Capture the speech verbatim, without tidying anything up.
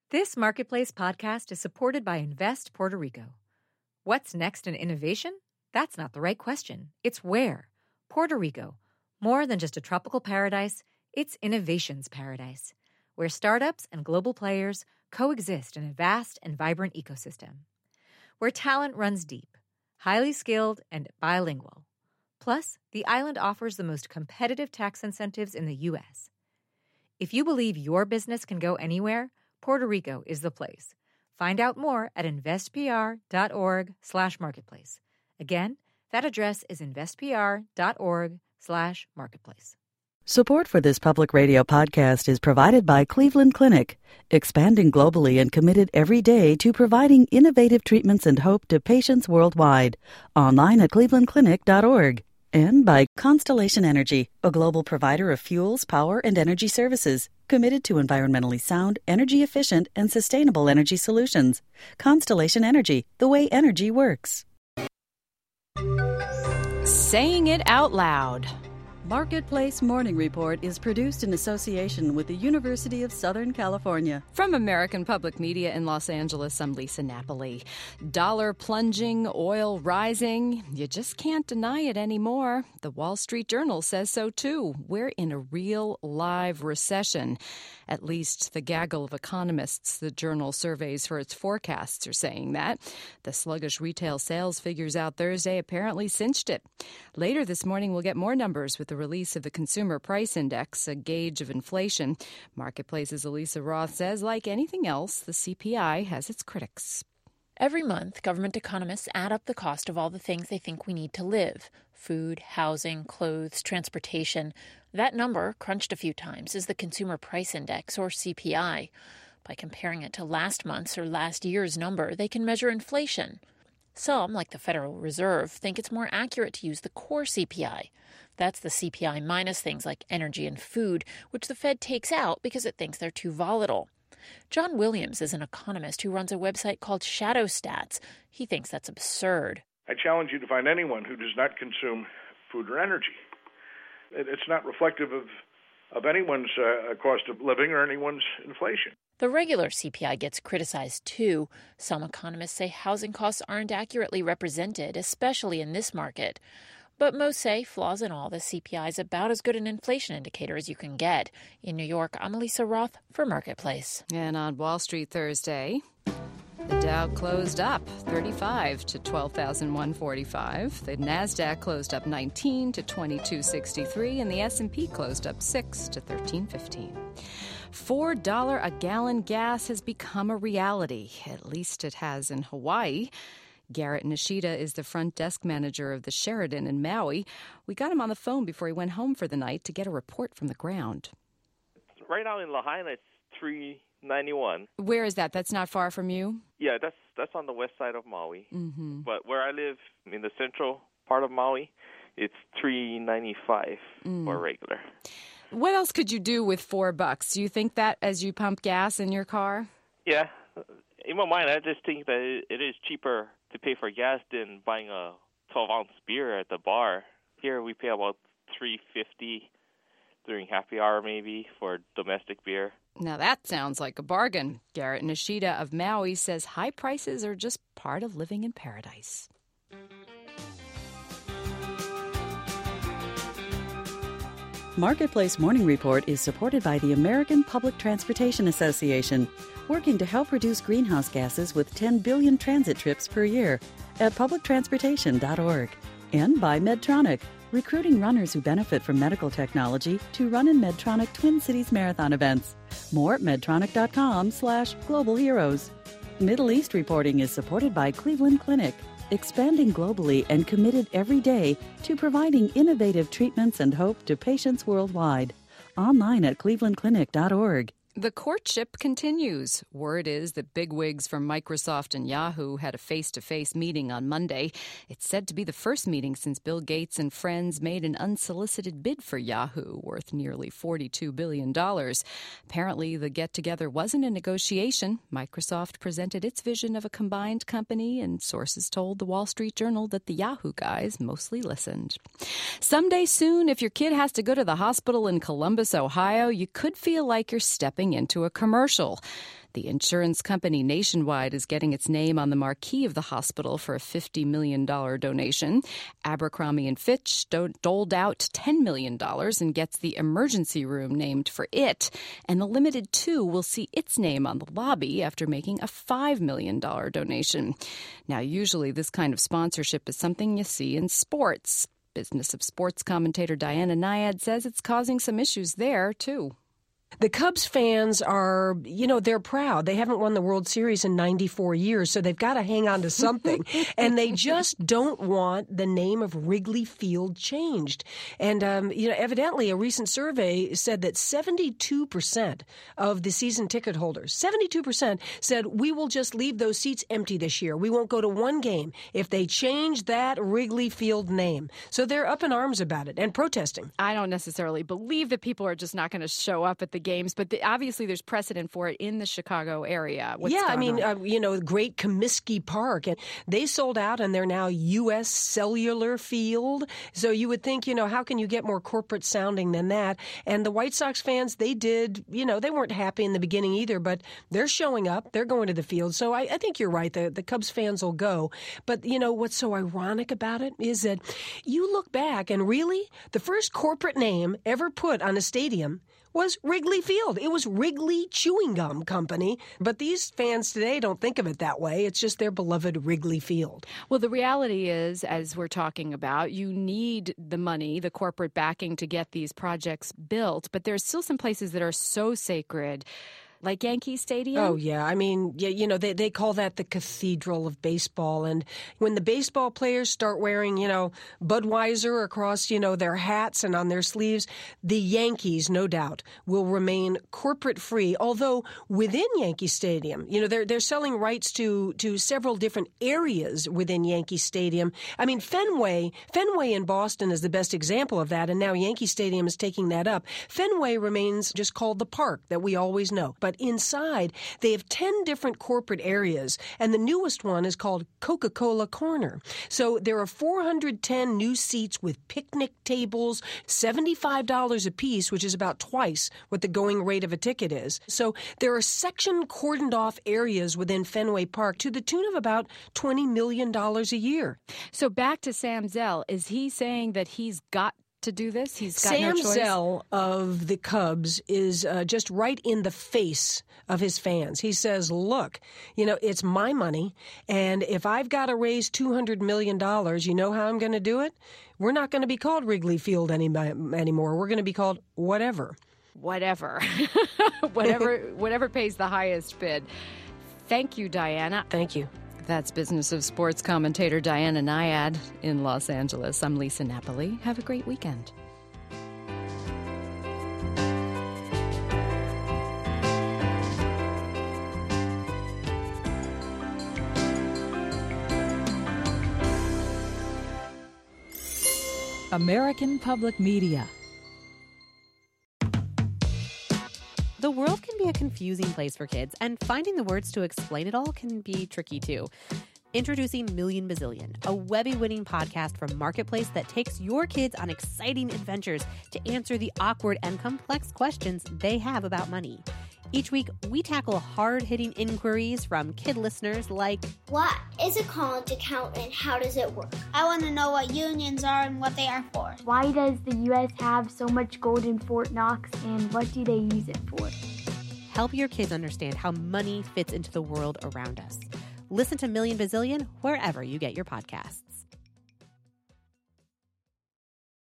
This Marketplace podcast is supported by Invest Puerto Rico. What's next in innovation? That's not the right question. It's where. Puerto Rico. More than just a tropical paradise, it's innovation's paradise, where startups and global players coexist in a vast and vibrant ecosystem. Where talent runs deep, highly skilled, and bilingual. Plus, the island offers the most competitive tax incentives in the U S. If you believe your business can go anywhere, Puerto Rico is the place. Find out more at investpr.org slash marketplace. Again, that address is investpr.org slash marketplace. Support for this public radio podcast is provided by Cleveland Clinic, expanding globally and committed every day to providing innovative treatments and hope to patients worldwide. Online at cleveland clinic dot org. And by Constellation Energy, a global provider of fuels, power, and energy services, committed to environmentally sound, energy-efficient, and sustainable energy solutions. Constellation Energy, the way energy works. Saying it out loud. Marketplace Morning Report is produced in association with the University of Southern California. From American Public Media in Los Angeles, I'm Lisa Napoli. Dollar plunging, oil rising. You just can't deny it anymore. The Wall Street Journal says so, too. We're in a real, live recession. At least the gaggle of economists the Journal surveys for its forecasts are saying that. The sluggish retail sales figures out Thursday apparently cinched it. Later this morning, we'll get more numbers with the release of the Consumer Price Index, a gauge of inflation. Marketplace's Elisa Roth says, like anything else, the C P I has its critics. Every month, government economists add up the cost of all the things they think we need to live. Food, housing, clothes, transportation. That number, crunched a few times, is the Consumer Price Index, or C P I. By comparing it to last month's or last year's number, they can measure inflation. Some, like the Federal Reserve, think it's more accurate to use the core C P I. That's the C P I minus things like energy and food, which the Fed takes out because it thinks they're too volatile. John Williams is an economist who runs a website called Shadow Stats. He thinks that's absurd. I challenge you to find anyone who does not consume food or energy. It's not reflective of, of anyone's uh, cost of living or anyone's inflation. The regular C P I gets criticized, too. Some economists say housing costs aren't accurately represented, especially in this market. But most say, flaws and all, the C P I is about as good an inflation indicator as you can get. In New York, I'm Elisa Roth for Marketplace. And on Wall Street Thursday, the Dow closed up thirty-five to twelve thousand one hundred forty-five. The Nasdaq closed up nineteen to twenty-two sixty-three, and the S and P closed up six to thirteen fifteen. four dollars a gallon gas has become a reality. At least it has in Hawaii. Garrett Nishida is the front desk manager of the Sheraton in Maui. We got him on the phone before he went home for the night to get a report from the ground. Right now in Lahaina, it's three ninety-one. Where is that? That's not far from you? Yeah, that's that's on the west side of Maui. Mm-hmm. But where I live, in the central part of Maui, it's three ninety-five mm. for regular. What else could you do with four bucks? Do you think that as you pump gas in your car? Yeah. In my mind, I just think that it is cheaper to pay for gas than buying a twelve-ounce beer at the bar. Here we pay about three fifty during happy hour maybe for domestic beer. Now that sounds like a bargain. Garrett Nishida of Maui says high prices are just part of living in paradise. Marketplace Morning Report is supported by the American Public Transportation Association, working to help reduce greenhouse gases with ten billion transit trips per year at public transportation dot org. And by Medtronic, recruiting runners who benefit from medical technology to run in Medtronic Twin Cities Marathon events. More at medtronic.com slash global heroes. Middle East reporting is supported by Cleveland Clinic, expanding globally and committed every day to providing innovative treatments and hope to patients worldwide. Online at cleveland clinic dot org. The courtship continues. Word is that bigwigs from Microsoft and Yahoo had a face-to-face meeting on Monday. It's said to be the first meeting since Bill Gates and friends made an unsolicited bid for Yahoo, worth nearly forty-two billion dollars. Apparently, the get-together wasn't a negotiation. Microsoft presented its vision of a combined company, and sources told the Wall Street Journal that the Yahoo guys mostly listened. Someday soon, if your kid has to go to the hospital in Columbus, Ohio, you could feel like you're stepping into a commercial. The insurance company Nationwide is getting its name on the marquee of the hospital for a fifty million dollars donation. Abercrombie and Fitch do- doled out ten million dollars and gets the emergency room named for it. And the Limited two will see its name on the lobby after making a five million dollars donation. Now, usually this kind of sponsorship is something you see in sports. Business of Sports commentator Diana Nyad says it's causing some issues there, too. The Cubs fans are, you know, they're proud. They haven't won the World Series in ninety-four years, so they've got to hang on to something. And they just don't want the name of Wrigley Field changed. And, um, you know, evidently a recent survey said that seventy-two percent of the season ticket holders, seventy-two percent said we will just leave those seats empty this year. We won't go to one game if they change that Wrigley Field name. So they're up in arms about it and protesting. I don't necessarily believe that people are just not going to show up at the games, but the, obviously there's precedent for it in the Chicago area. What's yeah, I mean, uh, you know, Great Comiskey Park, and they sold out, and they're now U S Cellular Field. So you would think, you know, how can you get more corporate sounding than that? And the White Sox fans, they did, you know, they weren't happy in the beginning either, but they're showing up. They're going to the field. So I, I think you're right. The, the Cubs fans will go. But, you know, what's so ironic about it is that you look back, and really, the first corporate name ever put on a stadium was Wrigley Field. It was Wrigley Chewing Gum Company. But these fans today don't think of it that way. It's just their beloved Wrigley Field. Well, the reality is, as we're talking about, you need the money, the corporate backing to get these projects built. But there's still some places that are so sacred, like Yankee Stadium? Oh, yeah. I mean, yeah, you know, they, they call that the cathedral of baseball. And when the baseball players start wearing, you know, Budweiser across, you know, their hats and on their sleeves, the Yankees, no doubt, will remain corporate-free. Although within Yankee Stadium, you know, they're, they're selling rights to, to several different areas within Yankee Stadium. I mean, Fenway, Fenway in Boston is the best example of that, and now Yankee Stadium is taking that up. Fenway remains just called the park that we always know. But inside, they have ten different corporate areas, and the newest one is called Coca-Cola Corner. So there are four hundred ten new seats with picnic tables, seventy-five dollars a piece, which is about twice what the going rate of a ticket is. So there are section cordoned off areas within Fenway Park to the tune of about twenty million dollars a year. So back to Sam Zell, is he saying that he's got to do this? He's got Sam no choice? Zell of the Cubs is uh, just right in the face of his fans. He says, look, you know, it's my money, and if I've got to raise two hundred million dollars, you know how I'm going to do it? We're not going to be called Wrigley Field any, anymore. We're going to be called whatever. Whatever. whatever, whatever pays the highest bid. Thank you, Diana. Thank you. That's Business of Sports commentator Diana Nyad in Los Angeles. I'm Lisa Napoli. Have a great weekend. American Public Media. The world can be a confusing place for kids, and finding the words to explain it all can be tricky too. Introducing Million Bazillion, a Webby-winning podcast from Marketplace that takes your kids on exciting adventures to answer the awkward and complex questions they have about money. Each week, we tackle hard-hitting inquiries from kid listeners like, what is a college account and how does it work? I want to know what unions are and what they are for. Why does the U S have so much gold in Fort Knox, and what do they use it for? Help your kids understand how money fits into the world around us. Listen to Million Bazillion wherever you get your podcasts.